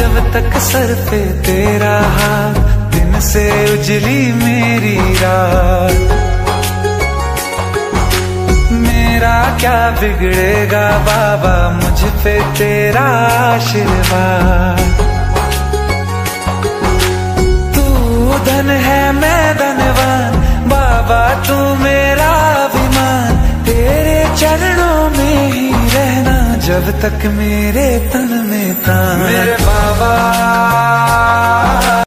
जब तक सर पे तेरा हाथ, दिन से उजली मेरी रात। मेरा क्या बिगड़ेगा बाबा, मुझ पे तेरा आशीर्वाद। तू धन है मैं धनवान, बाबा तू मेरा अभिमान। तेरे चरणों में ही रहना जब तक मेरे तन में प्राण। मेरे बाबा